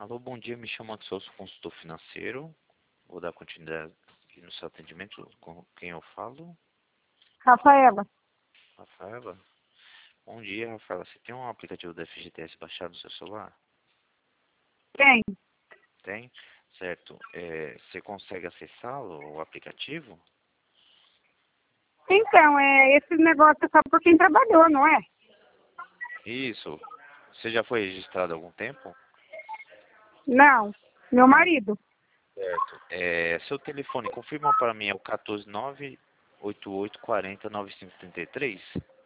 Alô, bom dia. Me chamo Axel, sou consultor financeiro. Vou dar continuidade aqui no seu atendimento. Com quem eu falo? Rafaela, Rafaela. Bom dia, Rafaela. Você tem um aplicativo da FGTS baixado no seu celular? tem. Tem? Certo. Você consegue acessá-lo, o aplicativo? Então, esse negócio é só por quem trabalhou, não é? Isso. Você já foi registrado há algum tempo? Não, meu marido. Certo. Seu telefone, confirma para mim, é o 14988409533?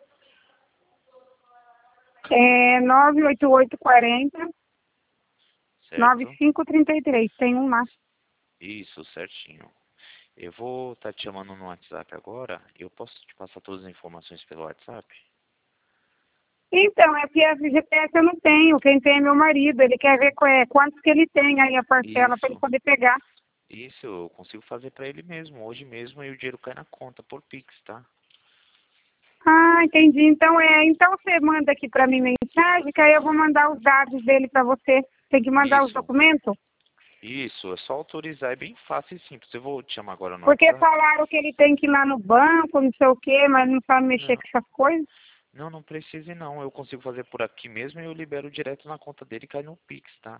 É 98840 Certo? 9533. Tem um lá. Isso, certinho. Eu vou estar te chamando no WhatsApp agora. Eu posso te passar todas as informações pelo WhatsApp? Então, é que a FGTS eu não tenho. Quem tem é meu marido. Ele quer ver quantos que ele tem aí a parcela para ele Isso, poder pegar. isso, eu consigo fazer para ele mesmo, hoje mesmo, e o dinheiro cai na conta por Pix, tá? Ah, entendi. Então você manda aqui para mim mensagem, que aí eu vou mandar os dados dele para você. Tem que mandar os Isso, documentos? isso, é só autorizar, é bem fácil e simples. Eu vou te chamar agora no Porque WhatsApp. falaram que ele tem que ir lá no banco, não sei o quê, mas não sabe mexer Não, com essas coisas. não precise não, eu consigo fazer por aqui mesmo e eu libero direto na conta dele e cai no Pix, tá?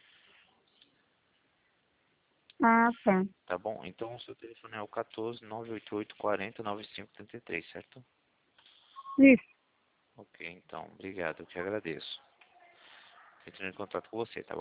Ah, tá. Tá bom? Então o seu telefone é o 14988409533, certo? Isso. Ok, então, obrigado, eu que agradeço. Entrando em contato com você, tá bom?